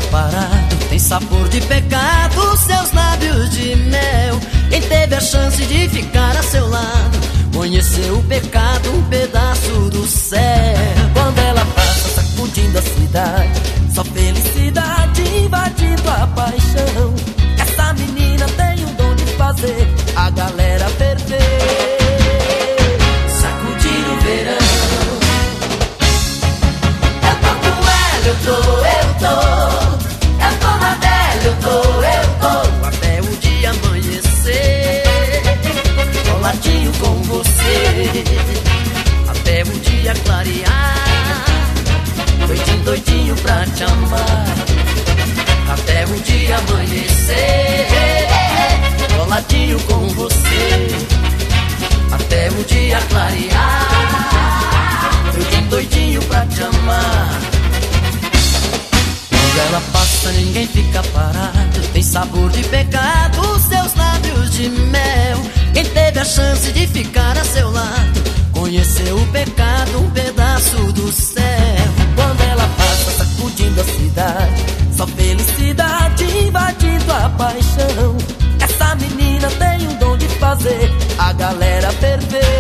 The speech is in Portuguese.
parado tem sabor de pecado, seus lábios de mel. Quem teve a chance de ficar a seu lado conheceu o pecado, um pedaço do céu. Quando ela passa sacudindo a cidade, só felicidade invadindo a paixão. Essa menina tem o dom de fazer a galera perder. Sacudir o verão. Eu tô na dela, eu tô até o dia amanhecer, coladinho com você, até o dia clarear, doidinho, doidinho pra te amar, até o dia amanhecer, coladinho com você, até o dia clarear, doidinho, doidinho pra te amar. Ela passa, ninguém fica parado, tem sabor de pecado, seus lábios de mel. Quem teve a chance de ficar a seu lado conheceu o pecado, um pedaço do céu. Quando ela passa sacudindo a cidade, só felicidade invadindo a paixão. Essa menina tem o dom de fazer a galera perder.